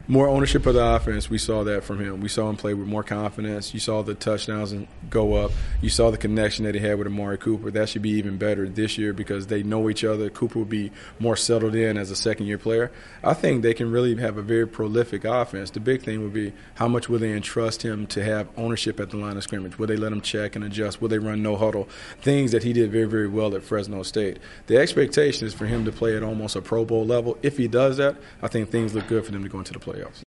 More ownership of the offense, we saw that from him. We saw him play with more confidence. You saw the touchdowns go up. You saw the connection that he had with Amari Cooper. That should be even better this year because they know each other. Cooper will be more settled in as a second-year player. I think they can really have a very prolific offense. The big thing would be how much will they entrust him to have ownership at the line of scrimmage? Will they let him check and adjust? Will they run no huddle? Things that he did very, very well at Fresno State. The expectation is for him to play at almost a Pro Bowl level. If he does that, I think things look good for them to go into the playoffs.